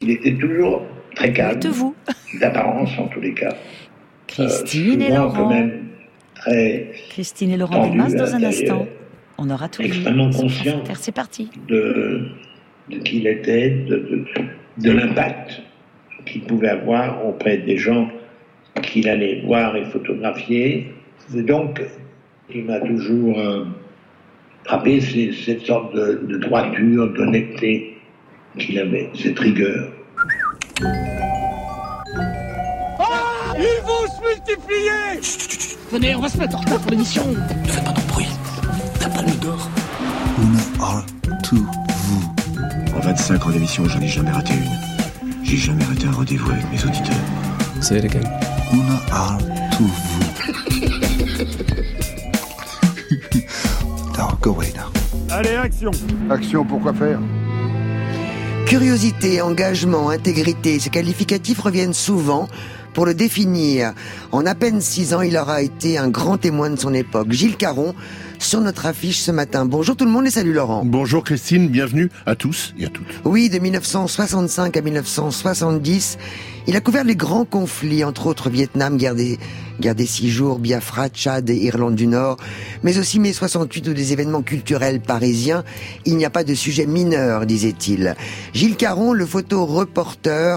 Il était toujours très calme. Dites-vous. D'apparence, en tous les cas. Christine et Souvent, Laurent. quand même, très Christine et Laurent tendu Delmas à dans un l'intérieur. instant. On aura tout vu. Extrêmement sur France conscient Inter. C'est parti. de qui il était, de l'impact qu'il pouvait avoir auprès des gens qu'il allait voir et photographier. Et donc, il m'a toujours frappé cette sorte de droiture, d'honnêteté qu'il avait, cette rigueur. Ah, ils vont se multiplier. Chut. Venez, on va se mettre en retard pour l'émission. Ne fais pas de bruit. T'as pas le d'or. Una are to vous. En 25 ans d'émission, j'en ai jamais raté une. J'ai jamais raté un rendez-vous avec mes auditeurs. Say it again. Una are to vous. Now, go away now. Allez, action. Action, pourquoi faire ? Curiosité, engagement, intégrité, ces qualificatifs reviennent souvent pour le définir. En à peine 6 ans, il aura été un grand témoin de son époque. Gilles Caron, sur notre affiche ce matin. Bonjour tout le monde et salut Laurent. Bonjour Christine, bienvenue à tous et à toutes. Oui, de 1965 à 1970, il a couvert les grands conflits, entre autres Vietnam, guerre des 6 jours, Biafra, Tchad et Irlande du Nord, mais aussi mai 68 ou des événements culturels parisiens. Il n'y a pas de sujet mineur, disait-il. Gilles Caron, le photoreporter,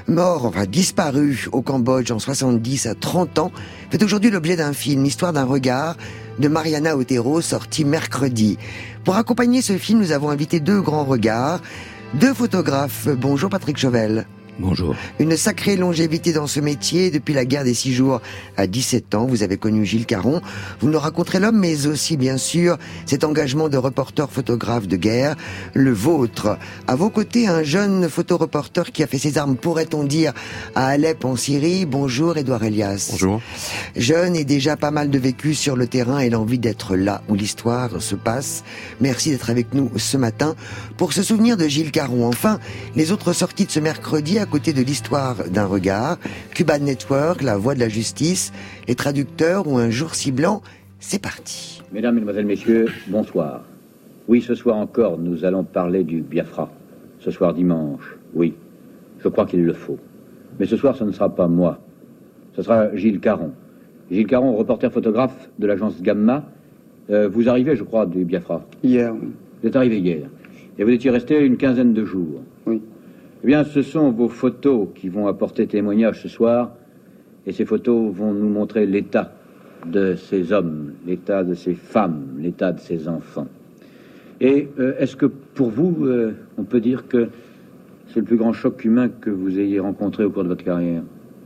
disparu au Cambodge en 70 à 30 ans, fait aujourd'hui l'objet d'un film, Histoire d'un regard, de Mariana Otero, sorti mercredi. Pour accompagner ce film, nous avons invité 2 grands regards, 2 photographes. Bonjour Patrick Chauvel. Bonjour. Une sacrée longévité dans ce métier. Depuis la guerre des 6 jours à 17 ans, vous avez connu Gilles Caron. Vous nous raconterez l'homme, mais aussi, bien sûr, cet engagement de reporter photographe de guerre, le vôtre. À vos côtés, un jeune photoreporter qui a fait ses armes, pourrait-on dire, à Alep en Syrie. Bonjour, Édouard Elias. Bonjour. Jeune et déjà pas mal de vécu sur le terrain et l'envie d'être là où l'histoire se passe. Merci d'être avec nous ce matin pour se souvenir de Gilles Caron. Enfin, les autres sorties de ce mercredi à côté de l'histoire d'un regard, Cuban Network, La Voix de la Justice, Les Traducteurs ou Un jour si blanc. C'est parti. Mesdames, Mesdemoiselles, Messieurs, bonsoir. Oui, ce soir encore, nous allons parler du Biafra. Ce soir dimanche, oui, je crois qu'il le faut. Mais ce soir, ce ne sera pas moi. Ce sera Gilles Caron. Gilles Caron, reporter photographe de l'agence Gamma. Vous arrivez, je crois, du Biafra. Hier, oui. Vous êtes arrivé hier. Et vous étiez resté une quinzaine de jours. Oui. Eh bien, ce sont vos photos qui vont apporter témoignage ce soir. Et ces photos vont nous montrer l'état de ces hommes, l'état de ces femmes, l'état de ces enfants. Et est-ce que pour vous, on peut dire que c'est le plus grand choc humain que vous ayez rencontré au cours de votre carrière?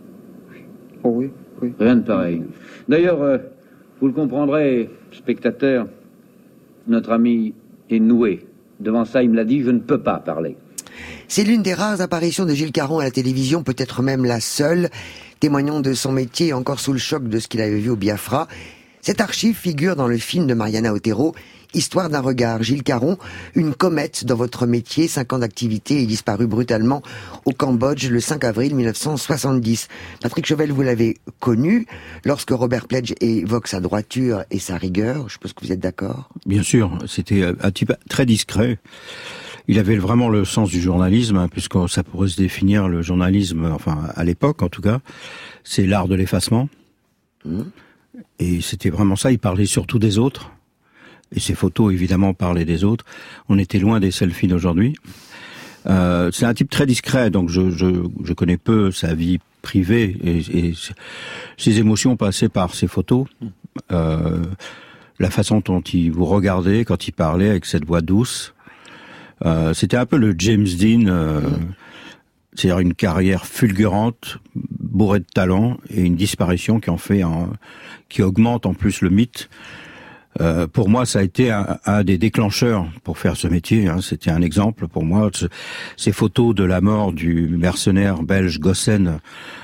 Oh oui, oui. Rien de pareil. D'ailleurs, vous le comprendrez, spectateurs, notre ami est noué. Devant ça, il me l'a dit, je ne peux pas parler. C'est l'une des rares apparitions de Gilles Caron à la télévision, peut-être même la seule, témoignant de son métier et encore sous le choc de ce qu'il avait vu au Biafra. Cette archive figure dans le film de Mariana Otero, Histoire d'un regard. Gilles Caron, une comète dans votre métier, 5 ans d'activité et disparu brutalement au Cambodge le 5 avril 1970. Patrick Chauvel, vous l'avez connu lorsque Robert Pledge évoque sa droiture et sa rigueur. Je suppose que vous êtes d'accord? Bien sûr, c'était un type très discret. Il avait vraiment le sens du journalisme, puisque ça pourrait se définir le journalisme, enfin à l'époque en tout cas, c'est l'art de l'effacement. Et c'était vraiment ça, il parlait surtout des autres. Et ses photos, évidemment, parlaient des autres. On était loin des selfies d'aujourd'hui. C'est un type très discret, donc je connais peu sa vie privée et ses émotions passaient par ses photos. La façon dont il vous regardait quand il parlait avec cette voix douce. C'était un peu le James Dean, c'est-à-dire une carrière fulgurante, bourrée de talent, et une disparition qui augmente en plus le mythe. Pour moi, ça a été un des déclencheurs pour faire ce métier. C'était un exemple pour moi. Ces photos de la mort du mercenaire belge Gossen,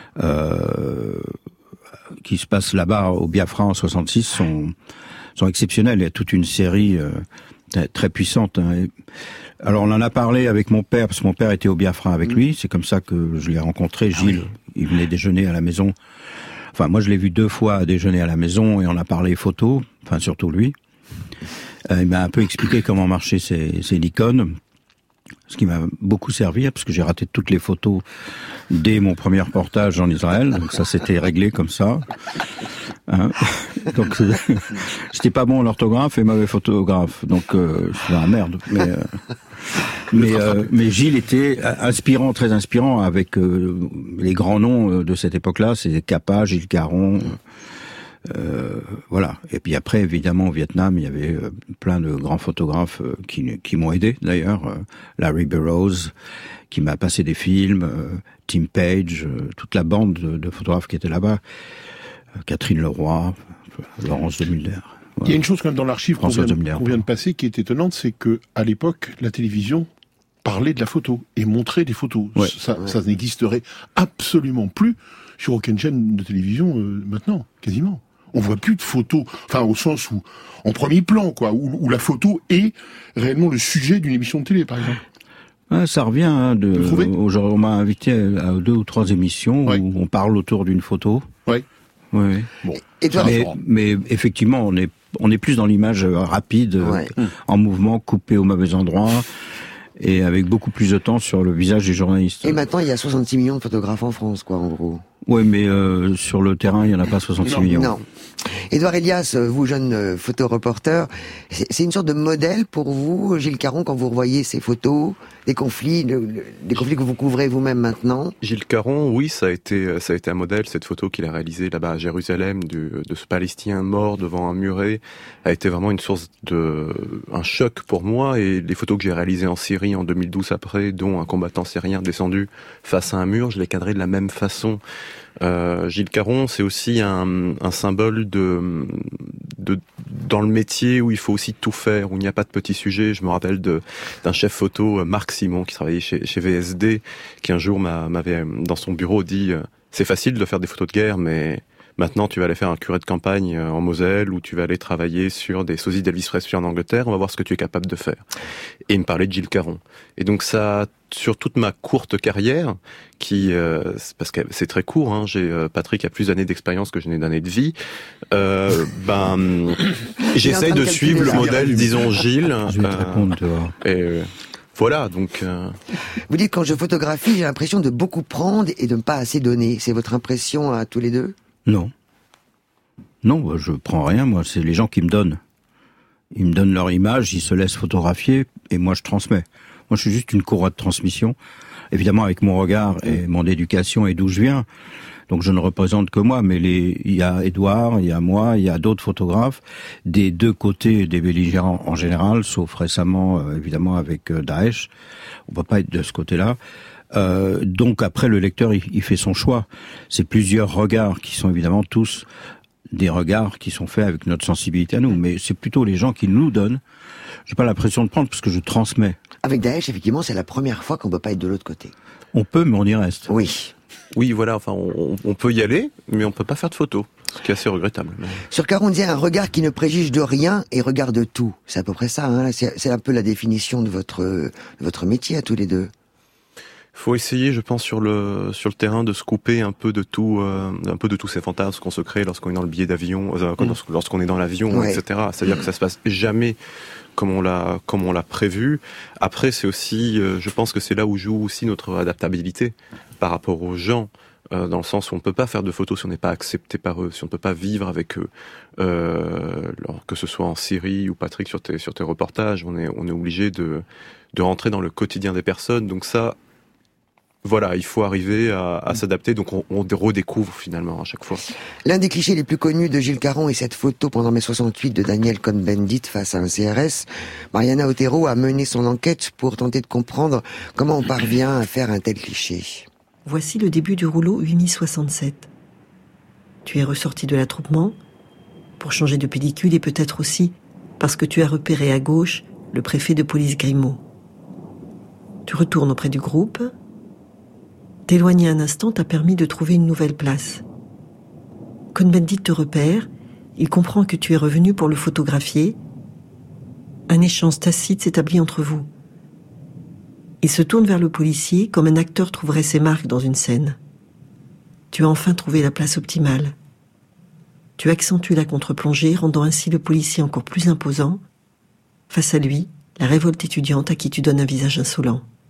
qui se passe là-bas au Biafra en 66, sont exceptionnelles. Il y a toute une série très puissante. Alors on en a parlé avec mon père, parce que mon père était au Biafra avec lui. C'est comme ça que je l'ai rencontré. Gilles, il venait déjeuner à la maison. Enfin, moi, je l'ai vu 2 fois déjeuner à la maison et on a parlé photos, enfin, surtout lui. Il m'a un peu expliqué comment marchaient ces Nikon. ce qui m'a beaucoup servi, parce que j'ai raté toutes les photos dès mon premier reportage en Israël, donc ça s'était réglé comme ça. Hein, donc j'étais pas bon en orthographe et mauvais photographe, donc c'est la merde. Mais Gilles était inspirant, très inspirant, avec les grands noms de cette époque-là, c'est Capa, Gilles Caron. Voilà. Et puis après, évidemment, au Vietnam, il y avait plein de grands photographes qui m'ont aidé, d'ailleurs. Larry Burroughs, qui m'a passé des films, Tim Page, toute la bande de photographes qui étaient là-bas, Catherine Leroy, Laurence de Mulder. Voilà. Il y a une chose quand même dans l'archive qu'on vient de passer qui est étonnante, c'est que à l'époque, la télévision parlait de la photo et montrait des photos. Ouais. Ça n'existerait absolument plus sur aucune chaîne de télévision maintenant, quasiment. On voit plus de photos, enfin au sens où en premier plan, quoi, où la photo est réellement le sujet d'une émission de télé, par exemple. Ouais, ça revient. Hein, on m'a invité à 2 ou 3 émissions où on parle autour d'une photo. Oui. Oui. Bon. Et toi, mais effectivement, on est plus dans l'image rapide, en mouvement, coupé au mauvais endroit. Et avec beaucoup plus de temps sur le visage des journalistes. Et maintenant, il y a 66 millions de photographes en France, quoi, en gros. Oui, mais sur le terrain, il n'y en a pas 66 millions. Non. Édouard Elias, vous, jeune photoreporter, c'est une sorte de modèle pour vous, Gilles Caron, quand vous revoyez ces photos, des conflits que vous couvrez vous-même maintenant? Gilles Caron, oui, ça a été un modèle. Cette photo qu'il a réalisée là-bas à Jérusalem, de ce Palestinien mort devant un muret, a été vraiment une source un choc pour moi. Et les photos que j'ai réalisées en Syrie en 2012 après, dont un combattant syrien descendu face à un mur, je l'ai cadré de la même façon. Gilles Caron, c'est aussi un symbole dans le métier où il faut aussi tout faire, où il n'y a pas de petits sujets. Je me rappelle d'un chef photo, Marc Simon, qui travaillait chez VSD, qui un jour m'avait dans son bureau dit c'est facile de faire des photos de guerre, mais maintenant tu vas aller faire un curé de campagne en Moselle, ou tu vas aller travailler sur des sosies d'Elvis Presley en Angleterre, on va voir ce que tu es capable de faire. Et il me parlait de Gilles Caron. Et donc ça, sur toute ma courte carrière, parce que c'est très court, hein, Patrick a plus d'années d'expérience que je n'ai d'années de vie, j'essaye de suivre le modèle, disons, Gilles. Je vais te répondre, tu vois. Voilà, donc... Vous dites, quand je photographie, j'ai l'impression de beaucoup prendre et de ne pas assez donner. C'est votre impression à tous les deux? Non. Non, je prends rien, moi, c'est les gens qui me donnent. Ils me donnent leur image, ils se laissent photographier, et moi je transmets. Moi je suis juste une courroie de transmission, évidemment avec mon regard et mon éducation et d'où je viens. Donc je ne représente que moi, mais il y a Édouard, il y a moi, il y a d'autres photographes, des deux côtés des belligérants en général, sauf récemment, évidemment, avec Daesh. On ne peut pas être de ce côté-là. Donc après, le lecteur, il fait son choix. C'est plusieurs regards qui sont évidemment tous des regards qui sont faits avec notre sensibilité à nous. Mais c'est plutôt les gens qui nous donnent. J'ai pas l'impression de prendre parce que je transmets. Avec Daesh, effectivement, c'est la première fois qu'on peut pas être de l'autre côté. On peut, mais on y reste. Oui. Oui, voilà, enfin, on peut y aller, mais on peut pas faire de photos. Ce qui est assez regrettable. Sur Caron, on dit un regard qui ne préjuge de rien et regarde tout. C'est à peu près ça, hein. C'est un peu la définition de votre métier à tous les deux. Faut essayer, je pense, sur le terrain de se couper un peu de tous ces fantasmes qu'on se crée lorsqu'on est dans le billet d'avion, lorsqu'on est dans l'avion, ouais. etc. C'est-à-dire que ça se passe jamais comme on l'a prévu. Après, c'est aussi, je pense que c'est là où joue aussi notre adaptabilité par rapport aux gens, dans le sens où on ne peut pas faire de photos si on n'est pas accepté par eux, si on ne peut pas vivre avec eux. Que ce soit en Syrie ou Patrick sur tes reportages, on est obligé de rentrer dans le quotidien des personnes. Donc ça, voilà, il faut arriver à s'adapter, donc on redécouvre finalement à chaque fois. L'un des clichés les plus connus de Gilles Caron est cette photo pendant mai 68 de Daniel Cohn-Bendit face à un CRS. Mariana Otero a mené son enquête pour tenter de comprendre comment on parvient à faire un tel cliché. Voici le début du rouleau 8067. Tu es ressorti de l'attroupement pour changer de pellicule et peut-être aussi parce que tu as repéré à gauche le préfet de police Grimaud. Tu retournes auprès du groupe. T'éloigner un instant t'a permis de trouver une nouvelle place. Cohn-Bendit te repère, il comprend que tu es revenu pour le photographier. Un échange tacite s'établit entre vous. Il se tourne vers le policier comme un acteur trouverait ses marques dans une scène. Tu as enfin trouvé la place optimale. Tu accentues la contre-plongée, rendant ainsi le policier encore plus imposant. Face à lui, la révolte étudiante à qui tu donnes un visage insolent.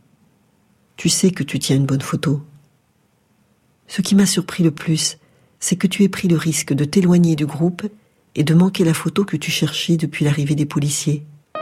tu sais que tu tiens une bonne photo. Ce qui m'a surpris le plus, c'est que tu aies pris le risque de t'éloigner du groupe et de manquer la photo que tu cherchais depuis l'arrivée des policiers.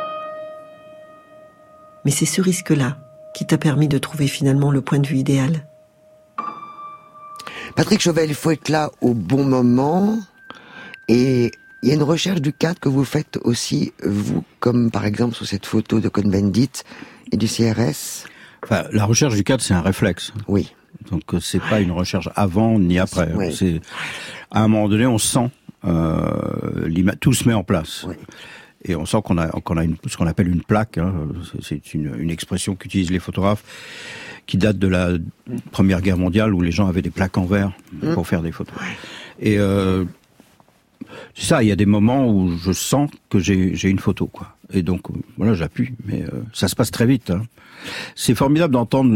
Mais c'est ce risque-là qui t'a permis de trouver finalement le point de vue idéal. Patrick Chauvel, il faut être là au bon moment. Et il y a une recherche du cadre que vous faites aussi, vous, comme par exemple sur cette photo de Cohn-Bendit et du CRS. Enfin, la recherche du cadre, c'est un réflexe. Oui. Donc c'est pas une recherche avant ni après. Oui. C'est à un moment donné, on sent tout se met en place. Oui. Et on sent qu'on a ce qu'on appelle une plaque. Hein. C'est une expression qu'utilisent les photographes, qui date de la Première Guerre mondiale où les gens avaient des plaques en verre pour faire des photos. Et c'est ça. Il y a des moments où je sens que j'ai une photo, quoi. Et donc voilà, j'appuie. Mais ça se passe très vite. Hein. C'est formidable d'entendre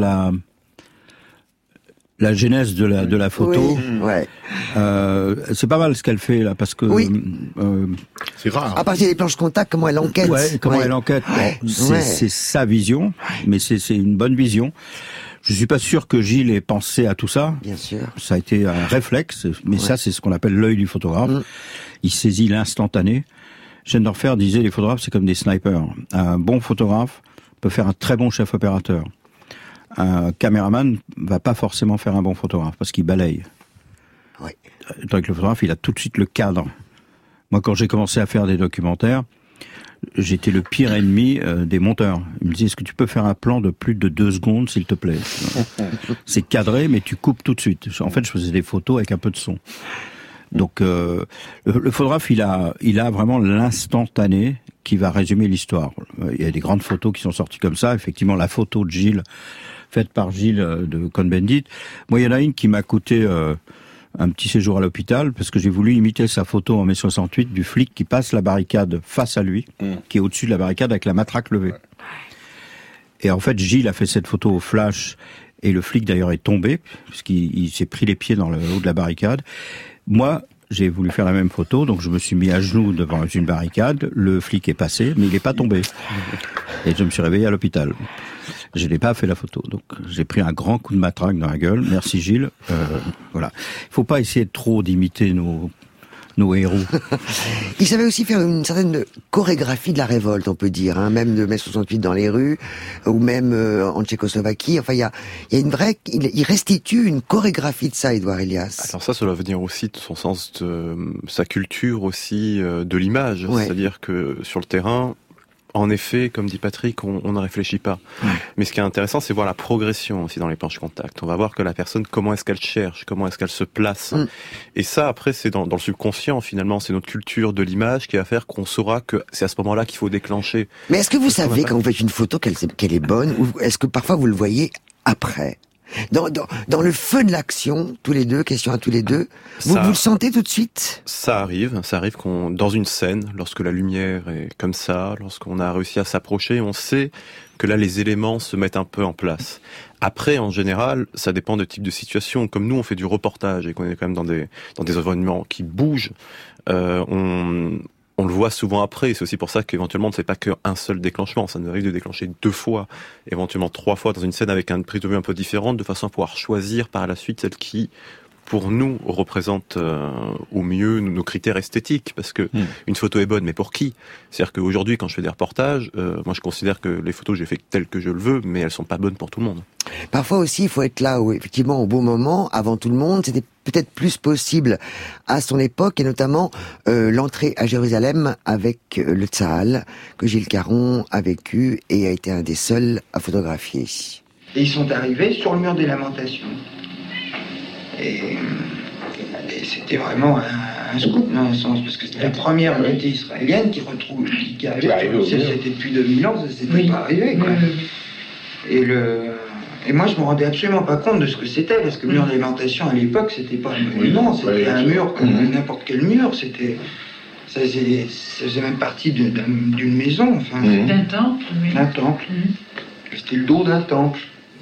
la genèse de la photo. Oui, ouais. C'est pas mal ce qu'elle fait là, parce que c'est rare. À partir des planches contact, comment elle enquête. Elle enquête. C'est sa vision, mais c'est une bonne vision. Je suis pas sûr que Gilles ait pensé à tout ça. Bien sûr. Ça a été un réflexe, mais ça c'est ce qu'on appelle l'œil du photographe. Il saisit l'instantané. Schneiderfer disait les photographes c'est comme des snipers. Un bon photographe peut faire un très bon chef opérateur. Un caméraman va pas forcément faire un bon photographe parce qu'il balaye. Oui. Tandis que le photographe, il a tout de suite le cadre. Moi, quand j'ai commencé à faire des documentaires, j'étais le pire ennemi des monteurs. Ils me disaient, est-ce que tu peux faire un plan de plus de 2 secondes, s'il te plaît? C'est cadré, mais tu coupes tout de suite. En fait, je faisais des photos avec un peu de son. Donc, le photographe, il a vraiment l'instantané qui va résumer l'histoire. Il y a des grandes photos qui sont sorties comme ça. Effectivement, la photo de Gilles, faite par Gilles de Cohn-Bendit. Moi, il y en a une qui m'a coûté un petit séjour à l'hôpital parce que j'ai voulu imiter sa photo en mai 68 du flic qui passe la barricade face à lui, qui est au-dessus de la barricade avec la matraque levée. Et en fait, Gilles a fait cette photo au flash et le flic d'ailleurs est tombé puisqu'il s'est pris les pieds dans le haut de la barricade. Moi, j'ai voulu faire la même photo, donc je me suis mis à genoux devant une barricade, le flic est passé, mais il n'est pas tombé. Et je me suis réveillé à l'hôpital. Je n'ai pas fait la photo, donc j'ai pris un grand coup de matraque dans la gueule. Merci Gilles. Voilà. Il faut pas essayer trop d'imiter nos héros. Il savait aussi faire une certaine chorégraphie de la révolte, on peut dire, hein, même de mai 68 dans les rues, ou même en Tchécoslovaquie. Enfin, il y a une vraie, il restitue une chorégraphie de ça, Édouard Elias. Alors ça doit venir aussi de son sens de sa culture aussi de l'image, c'est-à-dire que sur le terrain. En effet, comme dit Patrick, on ne réfléchit pas. Mais ce qui est intéressant, c'est voir la progression aussi dans les planches contact. On va voir que la personne, comment est-ce qu'elle cherche, comment est-ce qu'elle se place. Et ça, après, c'est dans le subconscient, finalement. C'est notre culture de l'image qui va faire qu'on saura que c'est à ce moment-là qu'il faut déclencher. Mais est-ce que vous savez, quand vous faites une photo, qu'elle est bonne, ou est-ce que parfois vous le voyez après ? Dans le feu de l'action, tous les deux, question à tous les deux, vous le sentez tout de suite? Ça arrive qu'on, dans une scène, lorsque la lumière est comme ça, lorsqu'on a réussi à s'approcher, on sait que là, les éléments se mettent un peu en place. Après, en général, ça dépend du type de situation. Comme nous, on fait du reportage et qu'on est quand même dans des environnements qui bougent, on le voit souvent après, c'est aussi pour ça qu'éventuellement on ne fait pas qu'un seul déclenchement, ça nous arrive de déclencher 2 fois, éventuellement 3 fois dans une scène avec une prise de vue un peu différente, de façon à pouvoir choisir par la suite celle qui, pour nous, représente au mieux nos critères esthétiques, parce que une photo est bonne, mais pour qui? C'est-à-dire qu'aujourd'hui, quand je fais des reportages, moi je considère que les photos, j'ai fait telles que je le veux, mais elles sont pas bonnes pour tout le monde. Parfois aussi, il faut être là, effectivement, au bon moment, avant tout le monde. C'était peut-être plus possible à son époque, et notamment l'entrée à Jérusalem avec le Tzahal, que Gilles Caron a vécu et a été un des seuls à photographier. Et ils sont arrivés sur le mur des Lamentations. Et c'était vraiment un scoop dans un sens, parce que c'était la première unité israélienne qui retrouve, qui arrive. C'était depuis 2000 ans, ça s'était pas arrivé, quoi. Et moi, je me rendais absolument pas compte de ce que c'était, parce que le mur d'alimentation à l'époque, c'était pas un monument, c'était un mur comme n'importe quel mur, ça faisait même partie d'une maison, enfin. D'un temple, oui. D'un temple. C'était le dos d'un temple.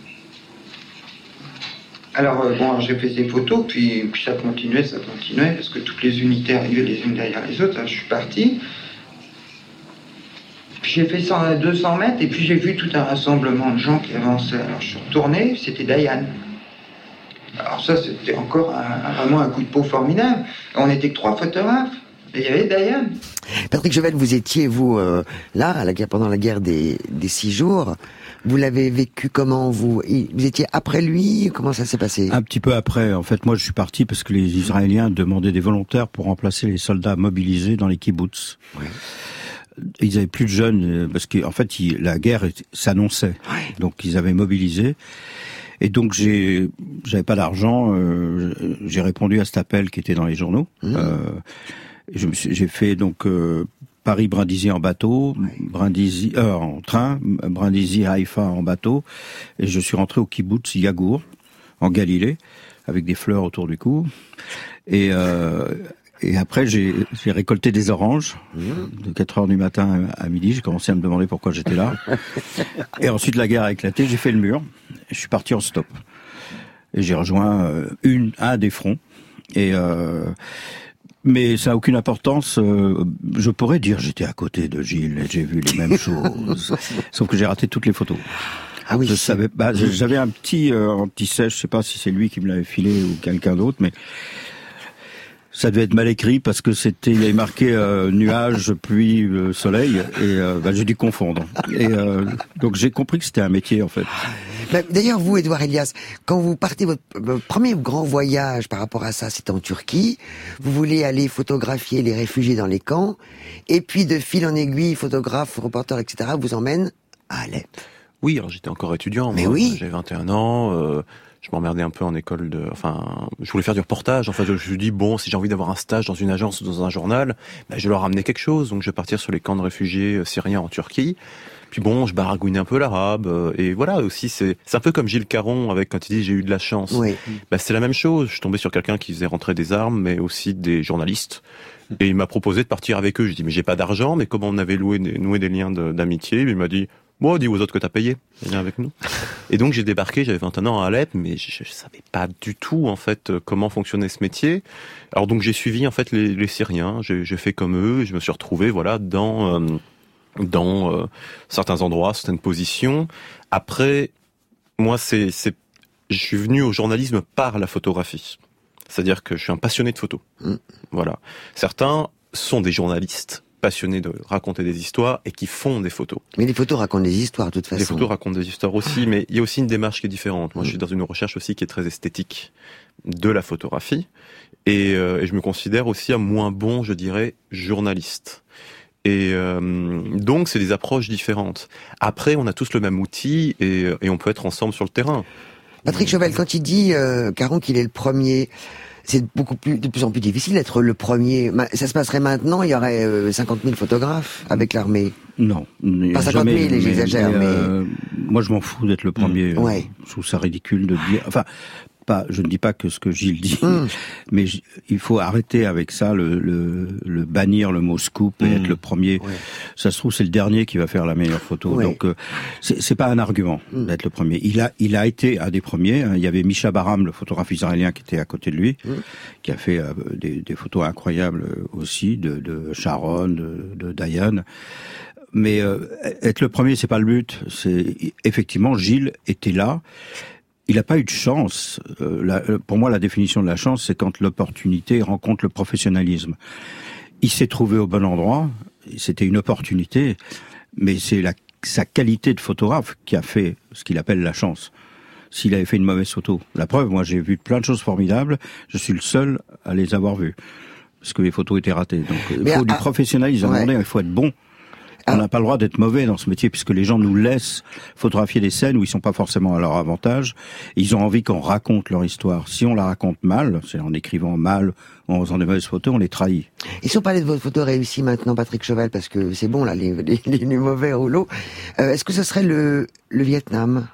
Alors, j'ai fait ces photos, puis ça continuait, parce que toutes les unités arrivaient les unes derrière les autres. Alors, je suis parti. Puis j'ai fait 200 mètres et puis j'ai vu tout un rassemblement de gens qui avançaient. Alors je suis retourné, c'était Diane. Alors ça, c'était encore vraiment un coup de peau formidable. On n'était que 3 photographes. Et il y avait Diane. Patrick Chauvel, vous étiez, vous, là, pendant la guerre des 6 jours. Vous l'avez vécu comment, vous étiez après lui? Comment ça s'est passé? Un petit peu après. En fait, moi, je suis parti parce que les Israéliens demandaient des volontaires pour remplacer les soldats mobilisés dans les kibbutz. Ouais. Ils avaient plus de jeunes parce qu'en fait, la guerre s'annonçait. Ouais. Donc, ils avaient mobilisé. Et donc j'avais pas d'argent, j'ai répondu à cet appel qui était dans les journaux. J'ai fait donc Paris-Brindisi en bateau, Brindisi en train, Brindisi-Haïfa en bateau, et je suis rentré au kibbutz Yagour en Galilée avec des fleurs autour du cou. Et après j'ai récolté des oranges de 4h du matin à midi. J'ai commencé à me demander pourquoi j'étais là. Et ensuite la guerre a éclaté. J'ai fait le mur. Et je suis parti en stop. Et j'ai rejoint un des fronts. Mais ça n'a aucune importance. Je pourrais dire j'étais à côté de Gilles et j'ai vu les mêmes choses. Sauf que j'ai raté toutes les photos. Ah oui. Je savais. J'avais un petit anti-sèche. Je sais pas si c'est lui qui me l'avait filé ou quelqu'un d'autre, mais ça devait être mal écrit parce que il y avait marqué nuage, pluie, soleil, et j'ai dû confondre. Et donc j'ai compris que c'était un métier en fait. D'ailleurs, vous, Édouard Elias, quand vous partez votre premier grand voyage par rapport à ça, c'était en Turquie. Vous voulez aller photographier les réfugiés dans les camps, et puis de fil en aiguille, photographe, reporter, etc., vous emmène à Alep. Oui, alors j'étais encore étudiant. Mais oui. J'avais 21 ans. Je m'emmerdais un peu en école je voulais faire du reportage. Enfin, je me suis dit, bon, si j'ai envie d'avoir un stage dans une agence ou dans un journal, je vais leur ramener quelque chose. Donc, je vais partir sur les camps de réfugiés syriens en Turquie. Puis bon, je baragouinais un peu l'arabe. Et voilà, aussi, c'est un peu comme Gilles Caron quand il dit, j'ai eu de la chance. Oui. C'est la même chose. Je suis tombé sur quelqu'un qui faisait rentrer des armes, mais aussi des journalistes. Et il m'a proposé de partir avec eux. Je dis, mais j'ai pas d'argent, mais comme on avait noué des liens d'amitié, il m'a dit, bon, dis aux autres que t'as payé, viens avec nous. Et donc j'ai débarqué, j'avais 21 ans à Alep, mais je savais pas du tout en fait comment fonctionnait ce métier. Alors donc j'ai suivi en fait les Syriens, j'ai fait comme eux, et je me suis retrouvé dans certains endroits, certaines positions. Après, moi je suis venu au journalisme par la photographie. C'est-à-dire que je suis un passionné de photos. Voilà. Certains sont des journalistes passionnés de raconter des histoires et qui font des photos. Mais les photos racontent des histoires, de toute façon. Les photos racontent des histoires aussi, mais il y a aussi une démarche qui est différente. Moi, je suis dans une recherche aussi qui est très esthétique de la photographie, et je me considère aussi un moins bon, je dirais, journaliste. Et donc, c'est des approches différentes. Après, on a tous le même outil, et on peut être ensemble sur le terrain. Patrick Chauvel, quand il dit, Caron, qu'il est le premier... C'est de plus en plus difficile d'être le premier. Ça se passerait maintenant, il y aurait 50 000 photographes avec l'armée. Non. Pas 50 000, j'exagère, mais... Moi, je m'en fous d'être le premier. Ouais. Je trouve ça ridicule de dire... Enfin, je ne dis pas que ce que Gilles dit, mais il faut arrêter avec ça, le bannir le mot scoop et être le premier. Ouais. Ça se trouve, c'est le dernier qui va faire la meilleure photo. Ouais. Donc, c'est pas un argument d'être le premier. Il a été un des premiers. Hein. Il y avait Misha Baram, le photographe israélien, qui était à côté de lui, qui a fait des photos incroyables aussi de Sharon, de Diane. Mais être le premier, c'est pas le but. Effectivement, Gilles était là. Il n'a pas eu de chance. Pour moi, la définition de la chance, c'est quand l'opportunité rencontre le professionnalisme. Il s'est trouvé au bon endroit, c'était une opportunité, mais c'est sa qualité de photographe qui a fait ce qu'il appelle la chance. S'il avait fait une mauvaise photo. La preuve, moi j'ai vu plein de choses formidables, je suis le seul à les avoir vues, parce que les photos étaient ratées. Donc il faut du professionnalisme, il faut être bon. On n'a pas le droit d'être mauvais dans ce métier, puisque les gens nous laissent photographier des scènes où ils sont pas forcément à leur avantage. Ils ont envie qu'on raconte leur histoire. Si on la raconte mal, c'est en écrivant mal, en faisant des mauvaises photos, on les trahit. Et si on parlait de votre photo réussie maintenant, Patrick Chauvel, parce que c'est bon là, les mauvais rouleaux, est-ce que ce serait le Vietnam?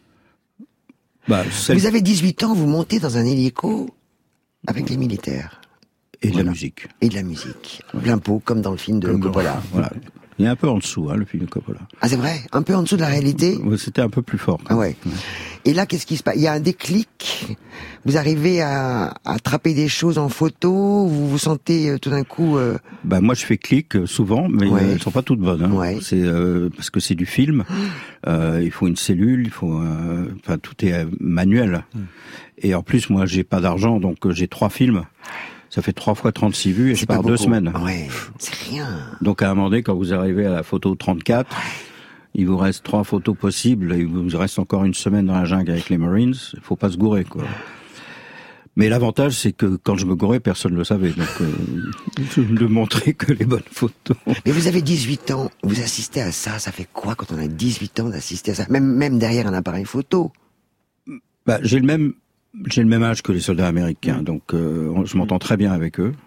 Vous avez 18 ans, vous montez dans un hélico avec les militaires. Et de la musique. Et de la musique. Plein pot, comme dans le film de Coppola. Voilà. Il est un peu en dessous, le film de Coppola. Ah, c'est vrai? Un peu en dessous de la réalité? Ouais, c'était un peu plus fort. Ah ouais. Et là, qu'est-ce qui se passe? Il y a un déclic? Vous arrivez à attraper des choses en photo? Vous vous sentez tout d'un coup... Moi, je fais clic souvent, mais elles sont pas toutes bonnes. Hein. Ouais. C'est parce que c'est du film. Il faut une cellule, il faut... tout est manuel. Et en plus, moi, j'ai pas d'argent, donc j'ai 3 films. Ça fait 3 fois 36 vues et je pars 2 semaines. Ouais, c'est rien. Donc à un moment donné, quand vous arrivez à la photo 34, il vous reste 3 photos possibles et il vous reste encore une semaine dans la jungle avec les Marines. Il faut pas se gourer, quoi. Mais l'avantage, c'est que quand je me gourais, personne ne le savait. Donc, de montrer que les bonnes photos. Mais vous avez 18 ans, vous assistez à ça. Ça fait quoi quand on a 18 ans d'assister à ça? Même derrière un appareil photo. J'ai le même âge que les soldats américains, donc je m'entends très bien avec eux.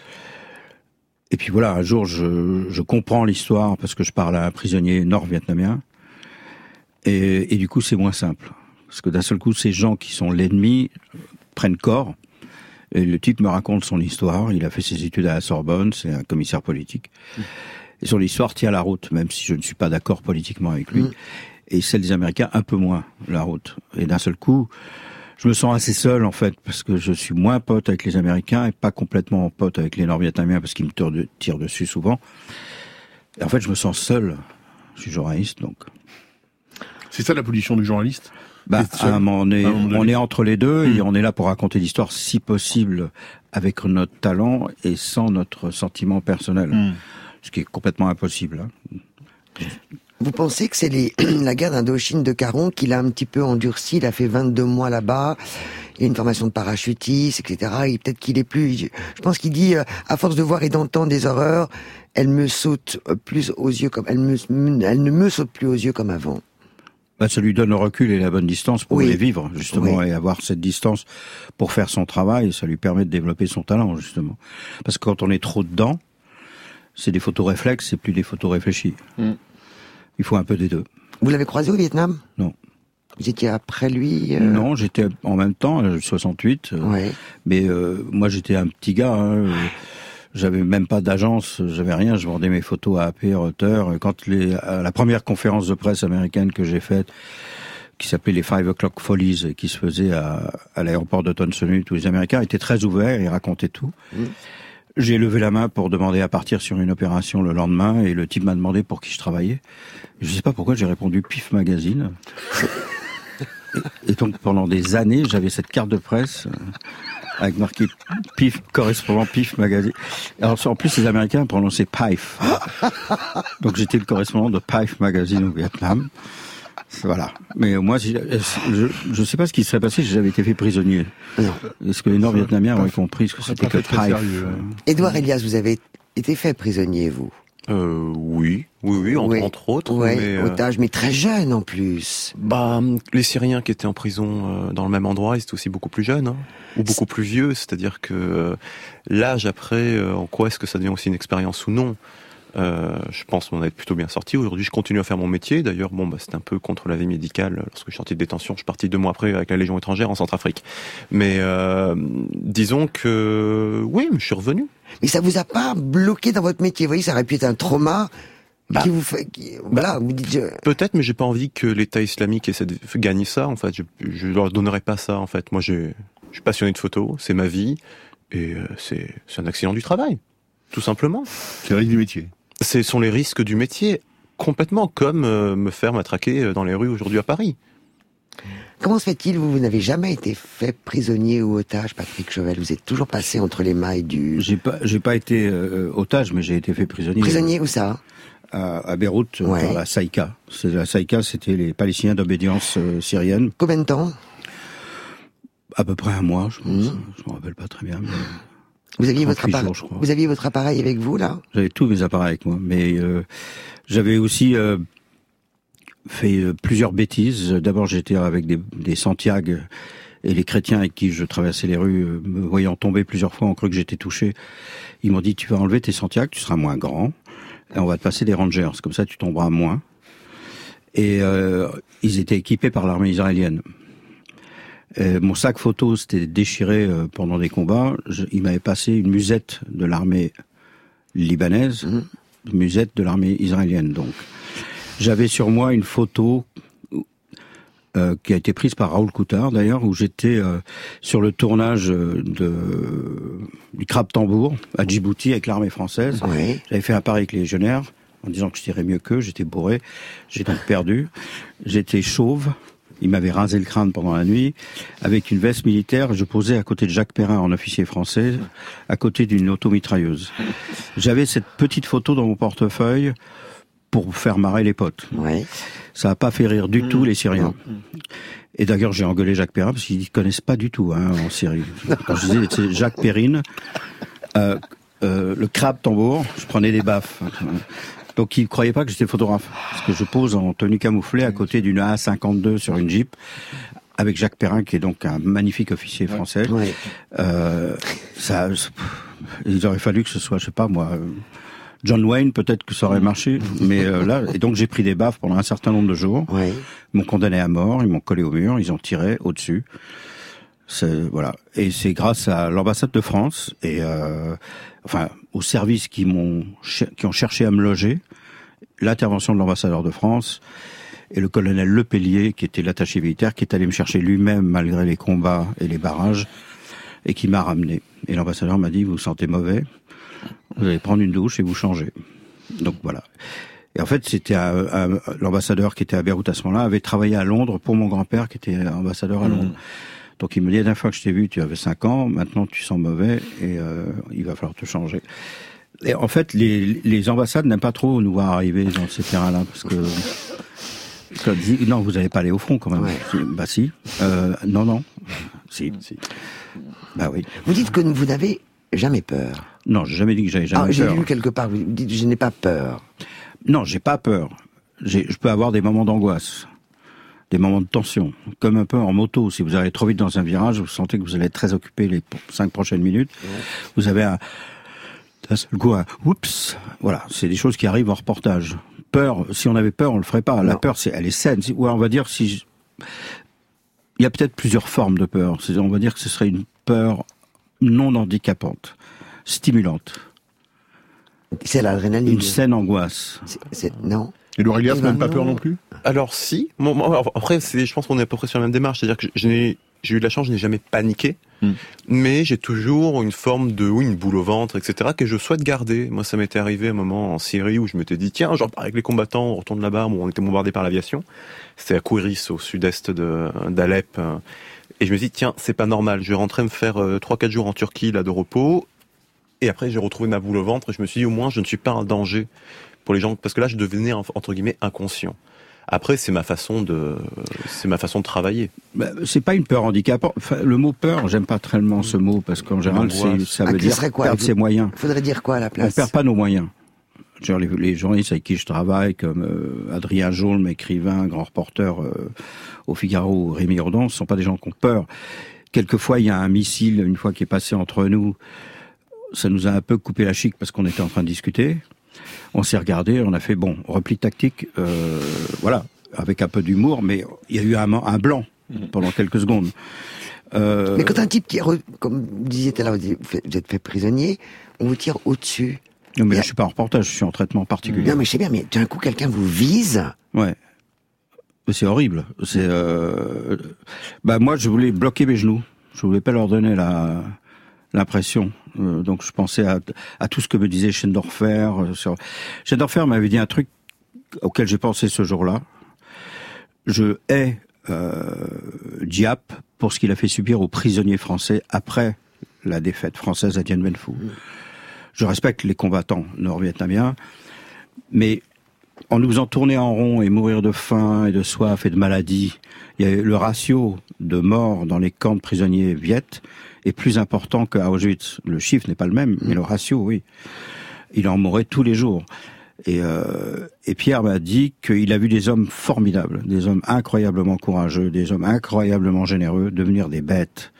Et puis voilà, un jour, je comprends l'histoire parce que je parle à un prisonnier nord-vietnamien. Et du coup, c'est moins simple. Parce que d'un seul coup, ces gens qui sont l'ennemi prennent corps. Et le type me raconte son histoire. Il a fait ses études à la Sorbonne, c'est un commissaire politique. Et son histoire tient la route, même si je ne suis pas d'accord politiquement avec lui. Et celle des Américains, un peu moins la route. Et d'un seul coup... je me sens assez seul, en fait, parce que je suis moins pote avec les Américains et pas complètement pote avec les Nord-Vietnamiens parce qu'ils me tirent dessus souvent. Et en fait, je me sens seul. Je suis journaliste, donc. C'est ça la position du journaliste? On est entre les deux et on est là pour raconter l'histoire, si possible, avec notre talent et sans notre sentiment personnel. Ce qui est complètement impossible. Vous pensez que c'est la guerre d'Indochine de Caron qui l'a un petit peu endurci? Il a fait 22 mois là-bas, il a une formation de parachutiste, etc. Et peut-être qu'il est plus... Je pense qu'il dit, à force de voir et d'entendre des horreurs, elle me saute plus aux yeux comme... Elle ne me saute plus aux yeux comme avant. Ça lui donne le recul et la bonne distance pour les vivre, justement, et avoir cette distance pour faire son travail, ça lui permet de développer son talent, justement. Parce que quand on est trop dedans, c'est des photos réflexes, c'est plus des photos réfléchies. Il faut un peu des deux. Vous l'avez croisé au Vietnam? Non. Vous étiez après lui Non, j'étais en même temps, 68. Mais moi, j'étais un petit gars. J'avais même pas d'agence, j'avais rien. Je vendais mes photos à AP, Reuters. Quand à la première conférence de presse américaine que j'ai faite, qui s'appelait les 5 O'Clock Follies, qui se faisait à l'aéroport de Tonson-Ut, où les Américains étaient très ouverts, ils racontaient tout. J'ai levé la main pour demander à partir sur une opération le lendemain et le type m'a demandé pour qui je travaillais. Je sais pas pourquoi j'ai répondu Pif Magazine. Et donc pendant des années, j'avais cette carte de presse avec marqué Pif, correspondant Pif Magazine. Alors en plus, les Américains prononçaient Pif. Donc j'étais le correspondant de Pif Magazine au Vietnam. Voilà. Mais moi, je sais pas ce qui serait passé si j'avais été fait prisonnier. Est-ce que les Nord-Vietnamiens auraient compris ce que c'était que Pif? Édouard Elias, vous avez été fait prisonnier, vous? Oui, entre autres. Otage, mais très jeune en plus. Les Syriens qui étaient en prison dans le même endroit, ils étaient aussi beaucoup plus jeunes, ou beaucoup plus vieux. C'est-à-dire que l'âge après, en quoi est-ce que ça devient aussi une expérience ou non? Je pense m'en être plutôt bien sorti. Aujourd'hui, je continue à faire mon métier. D'ailleurs, c'était un peu contre la vie médicale. Lorsque je suis sorti de détention, je suis parti 2 mois après avec la Légion étrangère en Centrafrique. Mais disons que oui, je suis revenu. Mais ça vous a pas bloqué dans votre métier? Vous voyez, ça aurait pu être un trauma qui vous fait... vous dites... Peut-être, mais j'ai pas envie que l'État islamique essaie de gagner ça. En fait, je leur donnerai pas ça. En fait, moi, je suis passionné de photo. C'est ma vie, et c'est un accident du travail, tout simplement. C'est le risque du métier. Ce sont les risques du métier, complètement, comme me faire matraquer dans les rues aujourd'hui à Paris. Comment se fait-il, vous n'avez jamais été fait prisonnier ou otage, Patrick Chauvel? Vous êtes toujours passé entre les mailles du... J'ai pas été otage, mais j'ai été fait prisonnier. Prisonnier, où ça? À Beyrouth, dans la Saïka. La Saïka, c'était les Palestiniens d'obédience syrienne. Combien de temps? À peu près 1 mois, je pense. Je me rappelle pas très bien, mais... Vous aviez votre appareil avec vous, là? J'avais tous mes appareils avec moi, mais j'avais aussi fait plusieurs bêtises. D'abord, j'étais avec des Santiago, et les chrétiens avec qui je traversais les rues, me voyant tomber plusieurs fois, ont cru que j'étais touché. Ils m'ont dit, tu vas enlever tes Santiago, tu seras moins grand, et on va te passer des Rangers, comme ça tu tomberas moins. Et ils étaient équipés par l'armée israélienne. Mon sac photo s'était déchiré pendant des combats. Il m'avait passé une musette de l'armée libanaise musette de l'armée israélienne. Donc, j'avais sur moi une photo qui a été prise par Raoul Coutard, d'ailleurs, où j'étais sur le tournage du Crabe Tambour à Djibouti avec l'armée française. Oui. J'avais fait un pari avec les légionnaires en disant que je tirais mieux qu'eux. J'étais bourré, j'ai donc perdu. J'étais chauve. Il m'avait rasé le crâne pendant la nuit, avec une veste militaire. Je posais à côté de Jacques Perrin, en officier français, à côté d'une automitrailleuse. J'avais cette petite photo dans mon portefeuille pour faire marrer les potes. Ouais. Ça n'a pas fait rire du tout les Syriens. Et d'ailleurs, j'ai engueulé Jacques Perrin, parce qu'ils ne connaissent pas du tout en Syrie. Quand je disais c'est Jacques Perrine, le Crabe Tambour, je prenais des baffes. Donc ils ne croyaient pas que j'étais photographe, parce que je pose en tenue camouflée à côté d'une A52 sur une Jeep, avec Jacques Perrin, qui est donc un magnifique officier français. Ouais. Il aurait fallu que ce soit, je sais pas moi, John Wayne, peut-être que ça aurait marché, mais là, et donc j'ai pris des baffes pendant un certain nombre de jours. Ouais. Ils m'ont condamné à mort, ils m'ont collé au mur, ils ont tiré au-dessus. Voilà. Et c'est grâce à l'ambassade de France et aux services qui ont cherché à me loger, l'intervention de l'ambassadeur de France et le colonel Lepellier, qui était l'attaché militaire, qui est allé me chercher lui-même malgré les combats et les barrages, et qui m'a ramené. Et l'ambassadeur m'a dit, vous vous sentez mauvais, vous allez prendre une douche et vous changer. Donc voilà. Et en fait, c'était l'ambassadeur qui était à Beyrouth à ce moment-là, avait travaillé à Londres pour mon grand-père qui était ambassadeur à Londres. Donc il me dit, la dernière fois que je t'ai vu, tu avais 5 ans, maintenant tu sens mauvais et il va falloir te changer. Et en fait, les ambassades n'aiment pas trop nous voir arriver dans ces terrains-là, parce que quand ils disent, non, vous n'allez pas aller au front quand même. Ouais. Bah si. Non. Si. Bah oui. Vous dites que vous n'avez jamais peur. Non, j'ai jamais dit que j'avais jamais peur. J'ai lu quelque part, vous dites, je n'ai pas peur. Non, j'ai pas peur. Je peux avoir des moments d'angoisse, des moments de tension, comme un peu en moto. Si vous allez trop vite dans un virage, vous sentez que vous allez être très occupé les 5 prochaines minutes. Ouais. Vous avez d'un seul coup oups. Voilà, c'est des choses qui arrivent en reportage. Peur, si on avait peur, on le ferait pas. La peur, elle est saine. Ou on va dire il y a peut-être plusieurs formes de peur. On va dire que ce serait une peur non handicapante, stimulante. C'est l'adrénaline. Une saine angoisse. Non. Et l'Aurélia n'a même pas peur non plus? Alors si. Après, je pense qu'on est à peu près sur la même démarche. C'est-à-dire que j'ai eu de la chance, je n'ai jamais paniqué. Mais j'ai toujours une forme une boule au ventre, etc., que je souhaite garder. Moi, ça m'était arrivé un moment en Syrie où je m'étais dit, tiens, je repars avec les combattants, on retourne là-bas, où on était bombardé par l'aviation. C'était à Kouiris, au sud-est d'Alep. Et je me suis dit, tiens, c'est pas normal. Je vais rentrer me faire 3-4 jours en Turquie, là, de repos. Et après, j'ai retrouvé ma boule au ventre et je me suis dit, au moins, je ne suis pas un danger pour les gens. Parce que là, je devenais, entre guillemets, inconscient. Après, c'est ma façon de travailler. C'est pas une peur handicapante. Enfin, le mot peur, j'aime pas tellement ce mot parce qu'en général, ça veut dire perdre ses moyens. Faudrait dire quoi à la place? On perd pas nos moyens. Genre les journalistes avec qui je travaille, comme Adrien Jaulme, écrivain, grand reporter au Figaro, ou Rémi Ordon, ce sont pas des gens qui ont peur. Quelquefois, il y a un missile, une fois qui est passé entre nous, ça nous a un peu coupé la chic parce qu'on était en train de discuter. On s'est regardé, on a fait repli tactique, voilà, avec un peu d'humour, mais il y a eu un blanc pendant quelques secondes. Mais quand un type comme vous disiez tout à l'heure, vous êtes fait prisonnier, on vous tire au-dessus. Non, mais là, je suis pas en reportage, je suis en traitement particulier. Non, mais je sais bien, mais d'un coup, quelqu'un vous vise. Ouais. Mais c'est horrible. C'est, moi, je voulais bloquer mes genoux. Je voulais pas leur donner l'impression. Donc, je pensais à tout ce que me disait Schendorfer. Schendorfer m'avait dit un truc auquel j'ai pensé ce jour-là. Je hais Diap pour ce qu'il a fait subir aux prisonniers français après la défaite française à Dien Bien Phu. Je respecte les combattants nord-vietnamiens, mais en nous faisant tourner en rond et mourir de faim et de soif et de maladie, il y a le ratio de morts dans les camps de prisonniers viettes est plus important qu'à Auschwitz. Le chiffre n'est pas le même, mais le ratio, oui. Il en mourait tous les jours. Et Pierre m'a dit qu'il a vu des hommes formidables, des hommes incroyablement courageux, des hommes incroyablement généreux devenir des bêtes.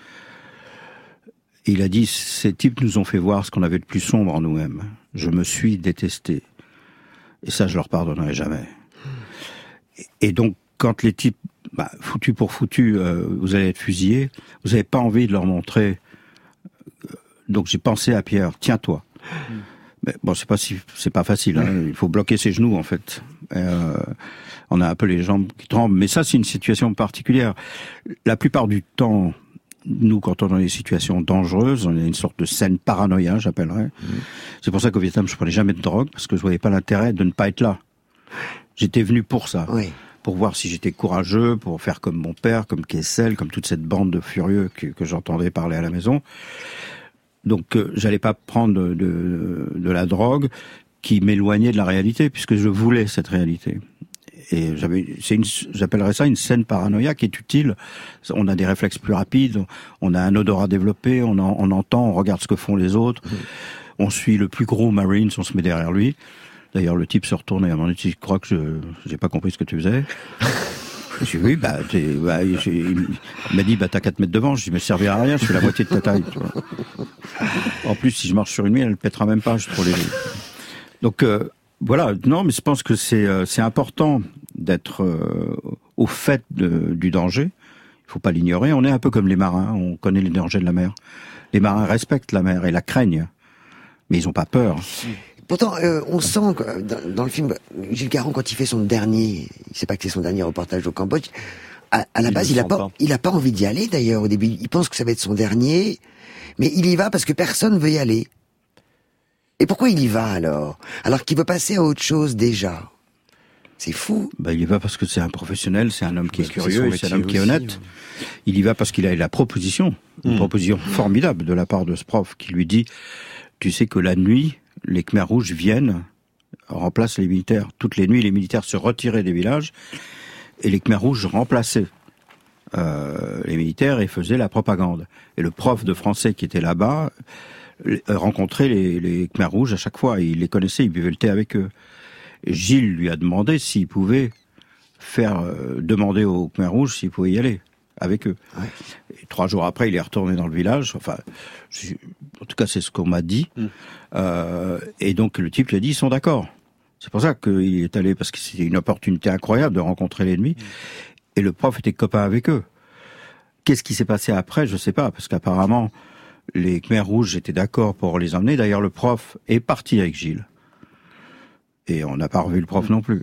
Et il a dit, ces types nous ont fait voir ce qu'on avait de plus sombre en nous-mêmes. Je me suis détesté. Et ça, je leur pardonnerai jamais. Et donc, quand les types, foutus pour foutus, vous allez être fusillés, vous n'avez pas envie de leur montrer. Donc j'ai pensé à Pierre, tiens-toi. Mais bon, c'est pas facile. Hein. Il faut bloquer ses genoux en fait. On a un peu les jambes qui tremblent. Mais ça, c'est une situation particulière. La plupart du temps, nous, quand on est dans des situations dangereuses, on a une sorte de saine paranoïa, j'appellerais. C'est pour ça qu'au Vietnam, je prenais jamais de drogue parce que je voyais pas l'intérêt de ne pas être là. J'étais venu pour ça. Oui. Pour voir si j'étais courageux, pour faire comme mon père, comme Kessel, comme toute cette bande de furieux que j'entendais parler à la maison. Donc, j'allais pas prendre de la drogue qui m'éloignait de la réalité, puisque je voulais cette réalité. Et j'appellerais ça une saine paranoïa qui est utile. On a des réflexes plus rapides, on a un odorat développé, on entend, on regarde ce que font les autres. On suit le plus gros Marines, on se met derrière lui. D'ailleurs, le type se retournait à mon dit, je crois que j'ai pas compris ce que tu faisais. Je dis, oui, il m'a dit, t'as 4 mètres devant. Je dis, mais ça servira à rien, je fais la moitié de ta taille, tu vois. En plus, si je marche sur une mine, elle pètera même pas, je suis trop léger. Donc, voilà. Non, mais je pense que c'est important d'être au fait du danger. Il faut pas l'ignorer. On est un peu comme les marins. On connaît les dangers de la mer. Les marins respectent la mer et la craignent. Mais ils ont pas peur. Pourtant, on sent que dans le film, Gilles Caron, quand il fait son dernier, il sait pas que c'est son dernier reportage au Cambodge, à la base, il a pas envie d'y aller d'ailleurs au début. Il pense que ça va être son dernier, mais il y va parce que personne veut y aller. Et pourquoi il y va alors qu'il veut passer à autre chose déjà? C'est fou. Il y va parce que c'est un professionnel, c'est un homme qui est curieux, c'est un homme qui est honnête. Il y va parce qu'il a la proposition, une proposition formidable de la part de ce prof qui lui dit, tu sais que la nuit, les Khmers rouges viennent, remplacent les militaires. Toutes les nuits, les militaires se retiraient des villages et les Khmers rouges remplaçaient les militaires et faisaient la propagande. Et le prof de français qui était là-bas rencontrait les Khmers rouges à chaque fois. Et il les connaissait, il buvait le thé avec eux. Et Gilles lui a demandé s'il pouvait demander aux Khmers rouges s'il pouvait y aller avec eux. Ouais. Et 3 jours après, il est retourné dans le village. Enfin, en tout cas, c'est ce qu'on m'a dit. Et donc, le type lui a dit, ils sont d'accord. C'est pour ça qu'il est allé, parce que c'était une opportunité incroyable de rencontrer l'ennemi. Et le prof était copain avec eux. Qu'est-ce qui s'est passé après? Je sais pas, parce qu'apparemment, les Khmers rouges étaient d'accord pour les emmener. D'ailleurs, le prof est parti avec Gilles. Et on n'a pas revu le prof non plus.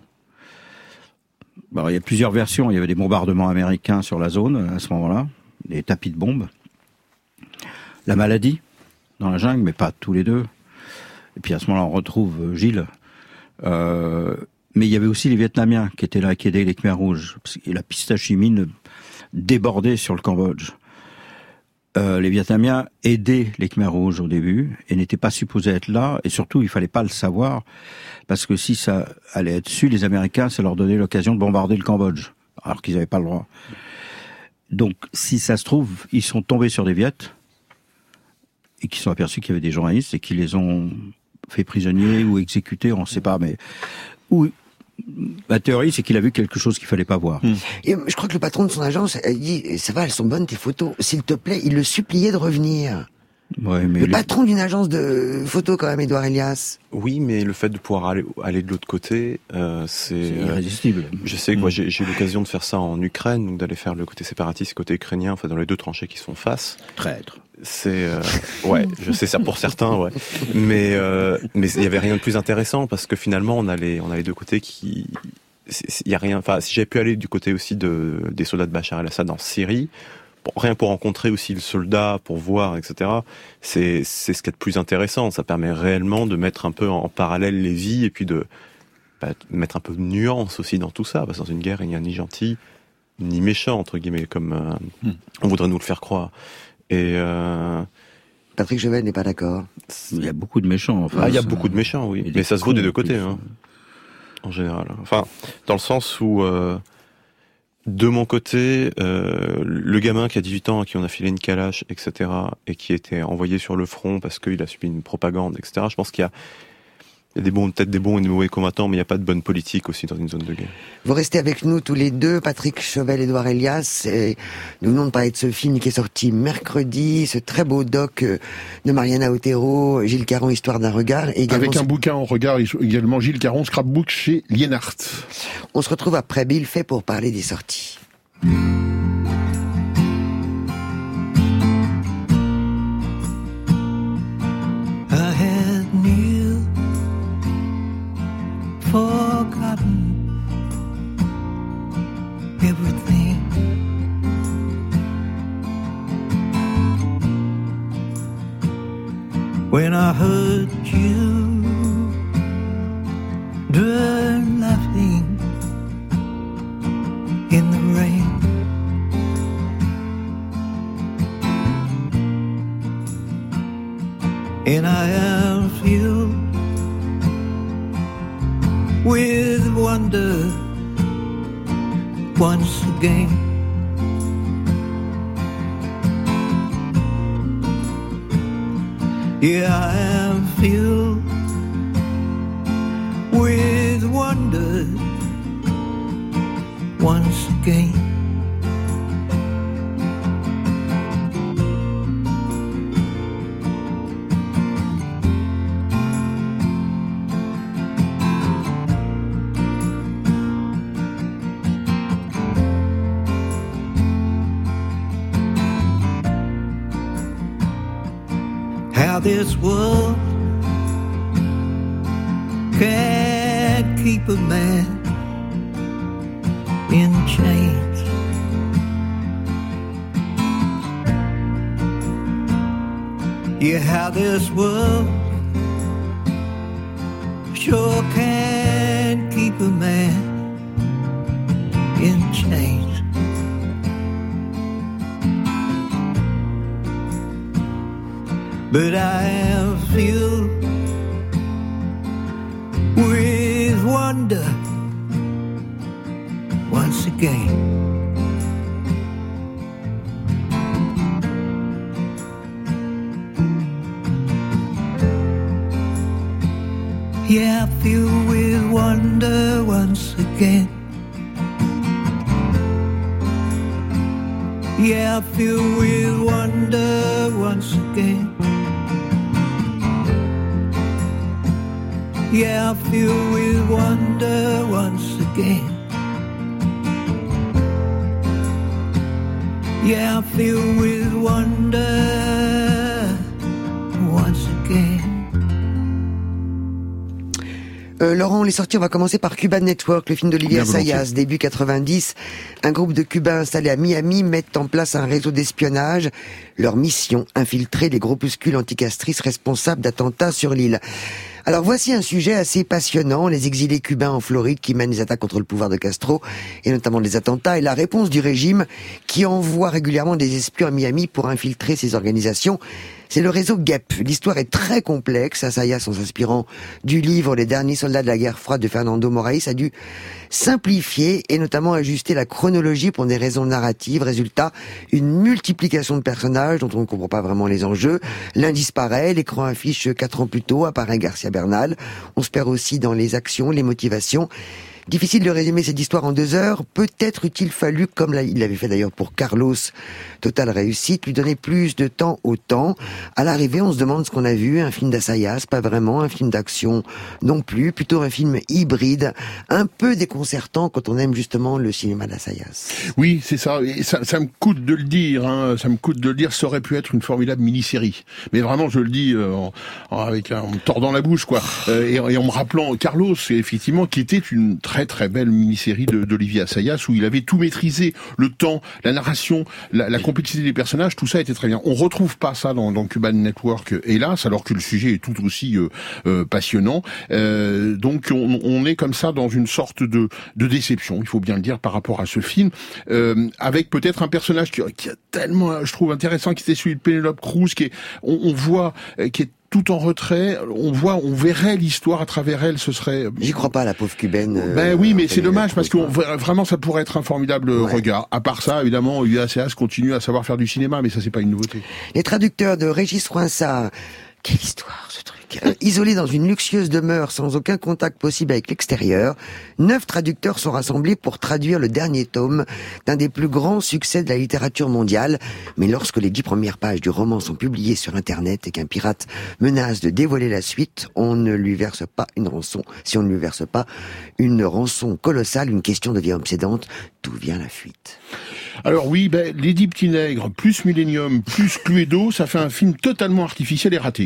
Bon, il y a plusieurs versions. Il y avait des bombardements américains sur la zone à ce moment-là, des tapis de bombes. La maladie dans la jungle, mais pas tous les deux. Et puis à ce moment-là, on retrouve Gilles. Mais il y avait aussi les Vietnamiens qui étaient là, qui aidaient les Khmers rouges. Et la pistachimine débordait sur le Cambodge. Les Vietnamiens aidaient les Khmers rouges au début et n'étaient pas supposés être là. Et surtout, il fallait pas le savoir parce que si ça allait être su, les Américains, ça leur donnait l'occasion de bombarder le Cambodge, alors qu'ils n'avaient pas le droit. Donc, si ça se trouve, ils sont tombés sur des Viettes et qui sont aperçus qu'il y avait des journalistes et qui les ont fait prisonniers ou exécutés, on ne sait pas, mais la théorie, c'est qu'il a vu quelque chose qu'il fallait pas voir. Et je crois que le patron de son agence a dit, ça va, elles sont bonnes tes photos. S'il te plaît, il le suppliait de revenir. Ouais, mais le patron d'une agence de photos quand même, Édouard Elias. Oui, mais le fait de pouvoir aller de l'autre côté, c'est irrésistible. Je sais que moi j'ai eu l'occasion de faire ça en Ukraine, donc d'aller faire le côté séparatiste, côté ukrainien, enfin dans les 2 tranchées qui sont face. Traître. C'est ouais, je sais ça pour certains, ouais. Mais il y avait rien de plus intéressant parce que finalement on a les 2 côtés qui il y a rien. Enfin, si j'avais pu aller du côté aussi des soldats de Bachar el-Assad en Syrie. Rien pour rencontrer aussi le soldat, pour voir, etc. C'est ce qui est de plus intéressant. Ça permet réellement de mettre un peu en parallèle les vies et puis de mettre un peu de nuance aussi dans tout ça. Parce que dans une guerre, il n'y a ni gentil ni méchant, entre guillemets, comme on voudrait nous le faire croire. Et Patrick Chauvel n'est pas d'accord. Il y a beaucoup de méchants. Enfin, il y a beaucoup de méchants, oui. Mais ça se vaut des 2 côtés, hein, en général. Enfin, dans le sens où... de mon côté, le gamin qui a 18 ans, à qui on a filé une calache, etc., et qui était envoyé sur le front parce qu'il a subi une propagande, etc., je pense qu'il y a peut-être des bons et des mauvais combattants, mais il n'y a pas de bonne politique aussi dans une zone de guerre. Vous restez avec nous tous les deux, Patrick Chauvel, Édouard Elias, et nous venons de parler de ce film qui est sorti mercredi, ce très beau doc de Mariana Otero, Gilles Caron, Histoire d'un regard. Et avec un bouquin en regard également, Gilles Caron, Scrapbook chez Liénart. On se retrouve après Bill Fait pour parler des sorties. I had news when I heard you drown laughing in the rain. And I am filled with wonder once again. Yeah, I am filled with wonder once again. How this world can't keep a man in chains. Yeah, how this world sure can't keep a man in chains. But I am filled with wonder once again. Yeah, filled with wonder once again. Yeah, filled with wonder once again. Yeah, filled with wonder once again. Yeah, filled with wonder once again. Laurent, les sorties, on va commencer par Cuban Network, le film d'Olivier Assayas, début 90. Un groupe de Cubains installés à Miami mettent en place un réseau d'espionnage. Leur mission, infiltrer les groupuscules anticastristes responsables d'attentats sur l'île. Alors voici un sujet assez passionnant, les exilés cubains en Floride qui mènent les attaques contre le pouvoir de Castro, et notamment des attentats, et la réponse du régime qui envoie régulièrement des espions à Miami pour infiltrer ces organisations. C'est le réseau GEP. L'histoire est très complexe. Assayas, en s'inspirant du livre Les derniers soldats de la guerre froide de Fernando Moraes, a dû simplifier et notamment ajuster la chronologie pour des raisons narratives. Résultat, une multiplication de personnages dont on ne comprend pas vraiment les enjeux. L'un disparaît, l'écran affiche 4 ans plus tôt, apparaît Garcia Bernal. On se perd aussi dans les actions, les motivations. Difficile de résumer cette histoire en 2 heures. Peut-être eût-il fallu, comme il l'avait fait d'ailleurs pour Carlos, totale réussite, lui donner plus de temps au temps. À l'arrivée, on se demande ce qu'on a vu. Un film d'Assayas, pas vraiment. Un film d'action non plus. Plutôt un film hybride. Un peu déconcertant quand on aime justement le cinéma d'Assayas. Oui, c'est ça. Et ça me coûte de le dire. Hein. Ça me coûte de le dire. Ça aurait pu être une formidable mini-série. Mais vraiment, je le dis en me tordant la bouche, quoi. Et en me rappelant Carlos, effectivement, qui était une très belle mini-série d'Olivier Assayas où il avait tout maîtrisé, le temps, la narration, la complexité des personnages, tout ça était très bien. On retrouve pas ça dans Cuban Network, hélas, alors que le sujet est tout aussi passionnant. Donc on est comme ça dans une sorte de déception, il faut bien le dire, par rapport à ce film, avec peut-être un personnage qui a tellement, je trouve, intéressant, qui était celui de Penelope Cruz, on voit, qui est tout en retrait, on verrait l'histoire à travers elle, ce serait... J'y crois pas, la pauvre cubaine. Ben oui, mais c'est dommage, parce que vraiment, ça pourrait être un formidable regard. À part ça, évidemment, UACS continue à savoir faire du cinéma, mais ça, c'est pas une nouveauté. Les traducteurs de Régis Froissart, quelle histoire, ce truc. Isolés dans une luxueuse demeure sans aucun contact possible avec l'extérieur, 9 traducteurs sont rassemblés pour traduire le dernier tome d'un des plus grands succès de la littérature mondiale. Mais lorsque les 10 premières pages du roman sont publiées sur Internet et qu'un pirate menace de dévoiler la suite, on ne lui verse pas une rançon. Si on ne lui verse pas une rançon colossale, une question devient obsédante. D'où vient la fuite? Alors oui, les 10 petits nègres, plus Millennium, plus Cluedo, ça fait un film totalement artificiel et raté.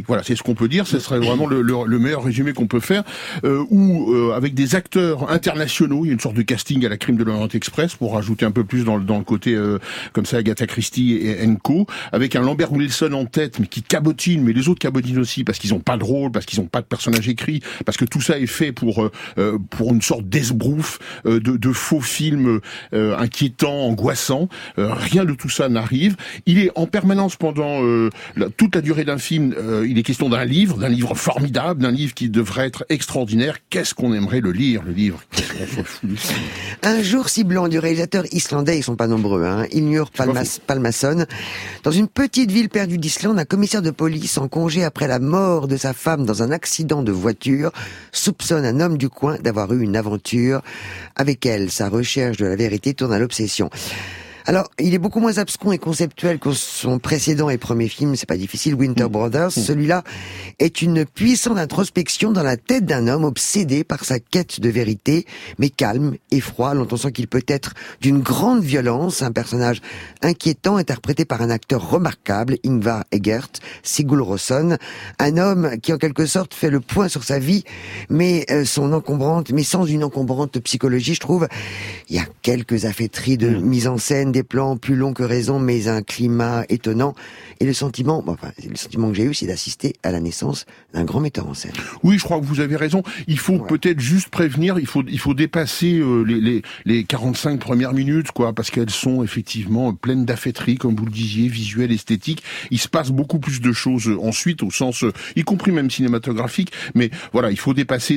Oui, voilà, c'est ce qu'on peut dire. Ce serait vraiment le meilleur résumé qu'on peut faire. Avec des acteurs internationaux, il y a une sorte de casting à la Crime de l'Orient Express pour rajouter un peu plus dans le côté comme ça Agatha Christie et Co. Avec un Lambert Wilson en tête, mais qui cabotine, mais les autres cabotinent aussi parce qu'ils ont pas de rôle, parce qu'ils ont pas de personnage écrit, parce que tout ça est fait pour une sorte d'esbrouf, de faux films inquiétants, angoissants. Rien de tout ça n'arrive. Il est en permanence pendant toute la durée d'un film. Il est question d'un livre formidable, d'un livre qui devrait être extraordinaire. Qu'est-ce qu'on aimerait le livre. Qu'est-ce qu'on s'en fout. Un jour si blanc du réalisateur islandais, ils sont pas nombreux, Ilnur Pálmason. Dans une petite ville perdue d'Islande, un commissaire de police en congé après la mort de sa femme dans un accident de voiture soupçonne un homme du coin d'avoir eu une aventure avec elle. Sa recherche de la vérité tourne à l'obsession. Alors, il est beaucoup moins abscon et conceptuel que son précédent et premier film, c'est pas difficile, Winter Brothers. Celui-là est une puissante introspection dans la tête d'un homme obsédé par sa quête de vérité, mais calme et froid. On sent qu'il peut être d'une grande violence, un personnage inquiétant interprété par un acteur remarquable, Ingvar Eggert, Sigurd Rosson, un homme qui en quelque sorte fait le point sur sa vie, mais sans une encombrante psychologie, je trouve. Il y a quelques affaîtries de mise en scène, des plans plus longs que raison, mais un climat étonnant. Et le sentiment que j'ai eu, c'est d'assister à la naissance d'un grand metteur en scène. Oui, je crois que vous avez raison. Il faut peut-être juste prévenir, il faut dépasser les 45 premières minutes, parce qu'elles sont effectivement pleines d'affaîtries, comme vous le disiez, visuelles, esthétiques. Il se passe beaucoup plus de choses ensuite, au sens, y compris même cinématographique. Mais voilà, il faut dépasser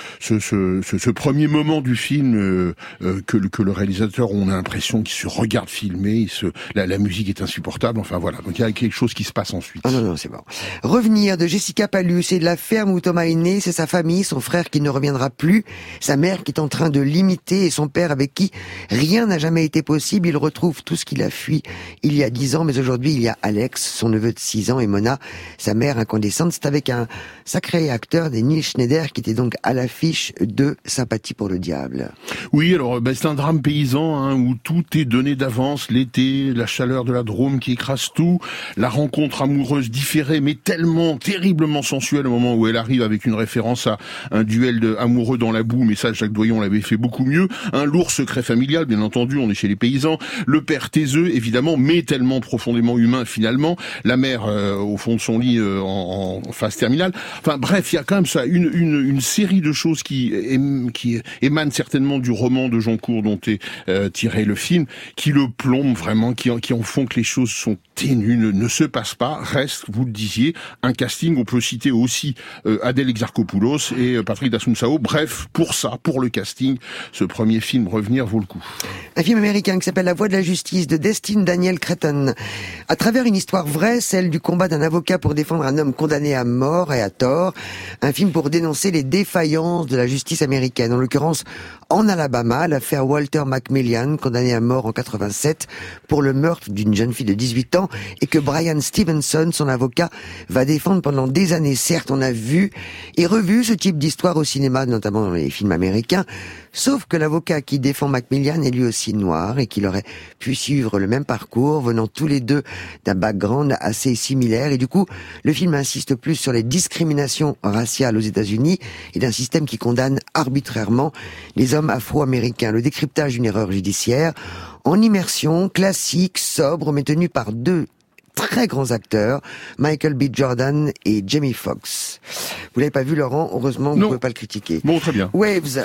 ce premier moment du film que le réalisateur, on a l'impression qu'il se regarde filmer, la musique est insupportable, enfin voilà, donc il y a quelque chose qui se passe ensuite. Ah non, c'est bon. Revenir de Jessica Palus et de la ferme où Thomas est né, c'est sa famille, son frère qui ne reviendra plus, sa mère qui est en train de l'imiter et son père avec qui rien n'a jamais été possible. Il retrouve tout ce qu'il a fui il y a 10 ans, mais aujourd'hui il y a Alex, son neveu de 6 ans, et Mona, sa mère incandescente. C'est avec un sacré acteur, Neil Schneider, qui était donc à l'affiche de Sympathie pour le diable. Oui, alors c'est un drame paysan où tout est donné d'avance, l'été, la chaleur de la Drôme qui écrase tout, la rencontre amoureuse différée mais tellement terriblement sensuelle au moment où elle arrive avec une référence à un duel amoureux dans la boue, mais ça Jacques Doyon l'avait fait beaucoup mieux, un lourd secret familial, bien entendu, on est chez les paysans, le père taiseux évidemment, mais tellement profondément humain finalement, la mère au fond de son lit en phase terminale, enfin bref, il y a quand même ça, une série de choses qui émanent certainement du roman de Jean Cour dont est tiré le film, qui le plombe vraiment, qui en font que les choses sont ténues, ne se passent pas. Reste, vous le disiez, un casting, on peut citer aussi Adèle Exarchopoulos et Patrick D'Assunção. Bref, pour le casting, ce premier film Revenir vaut le coup. Un film américain qui s'appelle La Voix de la Justice de Destin Daniel Cretton. À travers une histoire vraie, celle du combat d'un avocat pour défendre un homme condamné à mort et à tort. Un film pour dénoncer les défaillances de la justice américaine. En l'occurrence, en Alabama, l'affaire Walter McMillian, condamné à mort en 87 pour le meurtre d'une jeune fille de 18 ans et que Brian Stevenson, son avocat, va défendre pendant des années. Certes, on a vu et revu ce type d'histoire au cinéma, notamment dans les films américains, sauf que l'avocat qui défend McMillian est lui aussi noir et qu'il aurait pu suivre le même parcours, venant tous les deux d'un background assez similaire. Et du coup, le film insiste plus sur les discriminations raciales aux États-Unis et d'un système qui condamne arbitrairement les hommes afro-américains. Le décryptage d'une erreur judiciaire en immersion, classique, sobre, mais tenu par deux très grands acteurs, Michael B. Jordan et Jamie Foxx. Vous l'avez pas vu, Laurent? Heureusement, vous ne pouvez pas le critiquer. Bon, très bien. Waves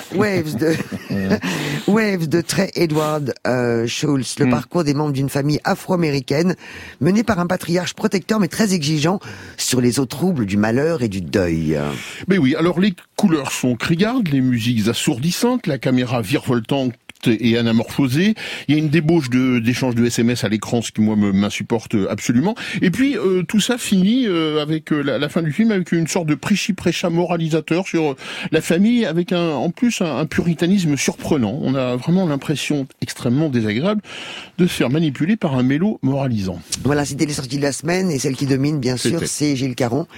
de Trey Edward Schultz, le parcours des membres d'une famille afro-américaine menée par un patriarche protecteur mais très exigeant sur les eaux troubles du malheur et du deuil. Mais oui, alors les couleurs sont criardes, les musiques assourdissantes, la caméra virevoltante et anamorphosée. Il y a une débauche d'échanges de SMS à l'écran, ce qui moi m'insupporte absolument. Et puis tout ça finit avec la fin du film avec une sorte de prêchi-prêcha moralisateur sur la famille, avec en plus un puritanisme surprenant. On a vraiment l'impression extrêmement désagréable de se faire manipuler par un mélo moralisant. Voilà, c'était les sorties de la semaine et celle qui domine bien sûr, c'est Gilles Caron.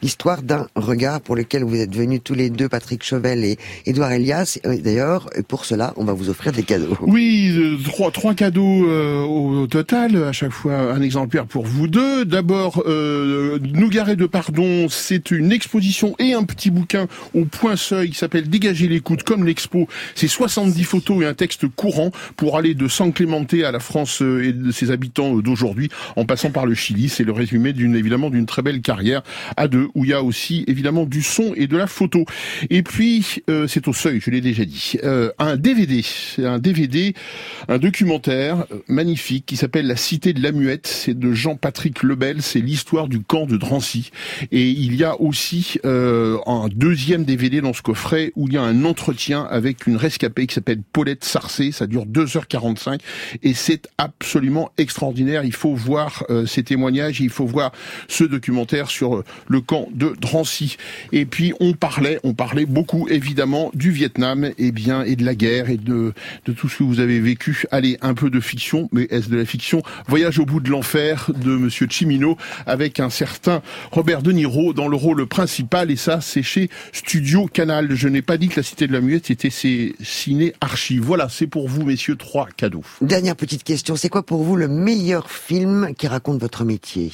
l'histoire d'un regard pour lequel vous êtes venus tous les deux, Patrick Chauvel et Édouard Elias. D'ailleurs, pour cela, on va vous offrir des cadeaux. Oui, trois cadeaux au total, à chaque fois un exemplaire pour vous deux. D'abord, Nougaret de Pardon, c'est une exposition et un petit bouquin au Point Seuil qui s'appelle Dégager l'écoute comme l'expo. C'est 70 photos et un texte courant pour aller de San Clemente à la France et de ses habitants d'aujourd'hui, en passant par le Chili. C'est le résumé évidemment d'une très belle carrière à deux, où il y a aussi évidemment du son et de la photo. Et puis, c'est au Seuil, je l'ai déjà dit, un DVD, un documentaire magnifique qui s'appelle La Cité de la Muette. C'est de Jean-Patrick Lebel, c'est l'histoire du camp de Drancy. Et il y a aussi un deuxième DVD dans ce coffret où il y a un entretien avec une rescapée qui s'appelle Paulette Sarcé. Ça dure 2h45 et c'est absolument extraordinaire. Il faut voir ces témoignages, il faut voir ce documentaire sur le camp de Drancy. Et puis on parlait beaucoup évidemment du Vietnam et de la guerre et de tout ce que vous avez vécu. Allez, un peu de fiction, mais est-ce de la fiction? Voyage au bout de l'enfer de Monsieur Cimino avec un certain Robert De Niro dans le rôle principal, et ça c'est chez Studio Canal. Je n'ai pas dit que La Cité de la Muette c'était ses ciné archives. Voilà, c'est pour vous messieurs 3 cadeaux. Dernière petite question, c'est quoi pour vous le meilleur film qui raconte votre métier?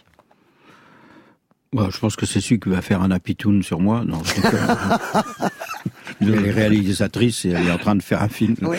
Je pense que c'est celui qui va faire un Happy Toon sur moi. Non, elle est réalisatrice et elle est en train de faire un film. Oui.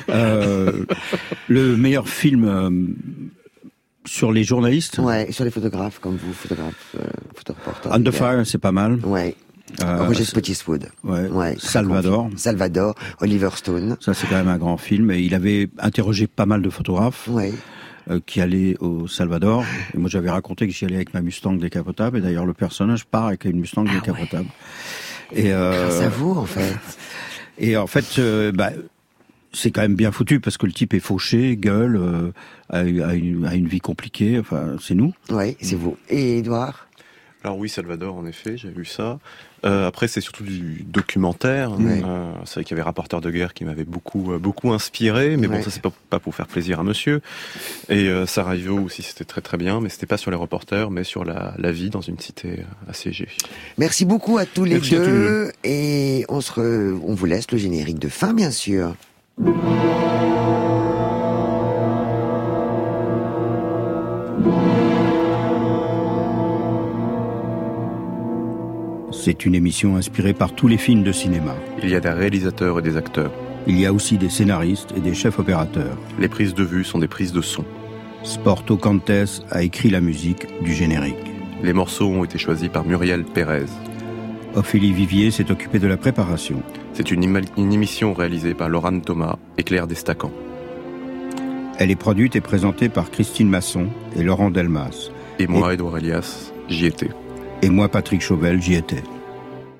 Le meilleur film sur les journalistes. Ouais, sur les photographes comme vous, photoreporters. Under Fire, c'est pas mal. Ouais. Roger Spottiswoode. Ouais. Salvador, Oliver Stone. Ça c'est quand même un grand film. Et il avait interrogé pas mal de photographes. Ouais. Qui allait au Salvador. Et moi, j'avais raconté que j'y allais avec ma Mustang décapotable. Et d'ailleurs, le personnage part avec une Mustang décapotable. Ouais. Et grâce à vous, en fait. Et en fait, c'est quand même bien foutu parce que le type est fauché, gueule, a une vie compliquée. Enfin, c'est nous. Oui, c'est vous. Et Édouard? Alors oui, Salvador, en effet, j'ai vu ça. Après, c'est surtout du documentaire. Ouais. C'est vrai qu'il y avait Rapporteur de guerre qui m'avait beaucoup inspiré, mais bon, ça c'est pas pour faire plaisir à monsieur. Et Sarajevo aussi, c'était très très bien, mais c'était pas sur les reporters, mais sur la vie dans une cité assiégée. Merci beaucoup à tous les deux, et on vous laisse le générique de fin, bien sûr. C'est une émission inspirée par tous les films de cinéma. Il y a des réalisateurs et des acteurs. Il y a aussi des scénaristes et des chefs opérateurs. Les prises de vue sont des prises de son. Sporto Cantes a écrit la musique du générique. Les morceaux ont été choisis par Muriel Pérez. Ophélie Vivier s'est occupée de la préparation. C'est une émission réalisée par Laurent Thomas et Claire Destacan. Elle est produite et présentée par Christine Masson et Laurent Delmas. Et moi, Édouard Elias, j'y étais. Et moi, Patrick Chauvel, j'y étais.